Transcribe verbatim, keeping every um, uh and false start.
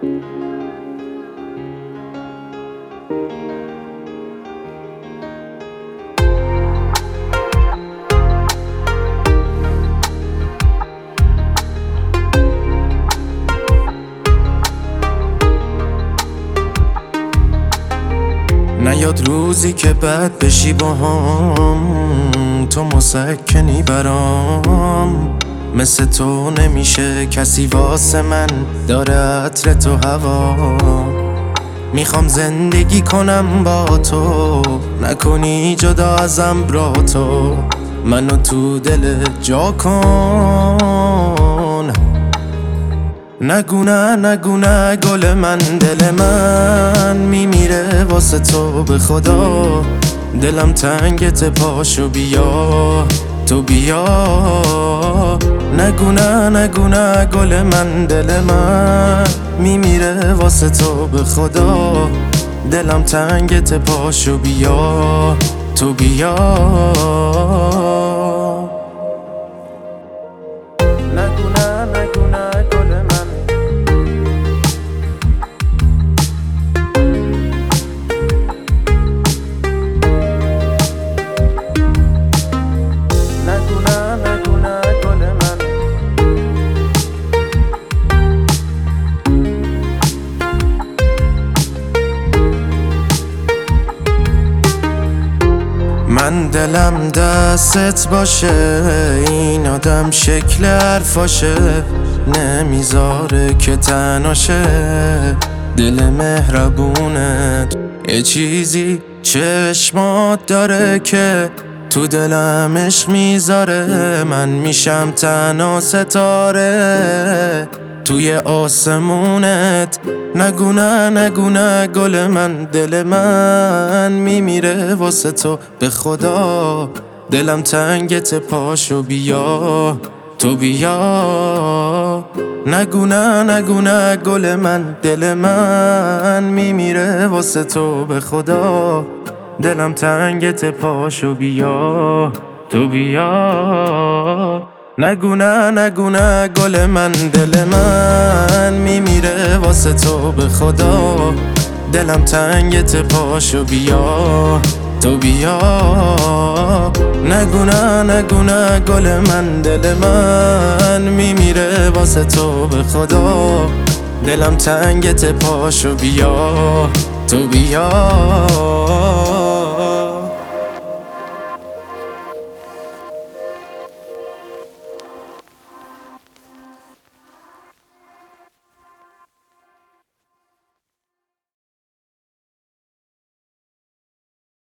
نیاد روزی که بد بشی با هم، تو مسکنی برام. مثل تو نمیشه کسی واسه من، داره عطر تو هوا. میخوام زندگی کنم با تو، نکنی جدا ازم برا تو. منو تو دلت جا کن. نگو نه نگو نه گل من، دل من میمیره واسه تو به خدا. دلم تنگت پاشو بیا تو بیا. نگو نه نگو نه گل من، دل من میمیره واسه تو به خدا. دلم تنگت پاشو بیا تو بیا. نگو نه نگو نه گل من. نگو نه نگو نه گل من. من دلم دستت باشه، این آدم شکل حرفاشه. نمیذاره که تناشه دل مهربونت. یه چیزی چشمات داره که تو دلم عشق میذاره. من میشم تنها ستاره توی آسمونت. نگو نه نگو نه گل من، دل من میمیره واسه تو به خدا. دلم تنگت پاشو بیا تو بیا. نگو نه نگو نه گل من، دل من میمیره واسه تو به خدا. دلم تنگت پاشو بیا تو بیا. نگو نه نگو نه گل من، دل من میمیره واسه تو به خدا. دلم تنگت پاشو بیا تو بیا. نگو نه نگو نه گل من، دل من میمیره واسه تو به خدا. دلم تنگت پاشو بیا تو بیا.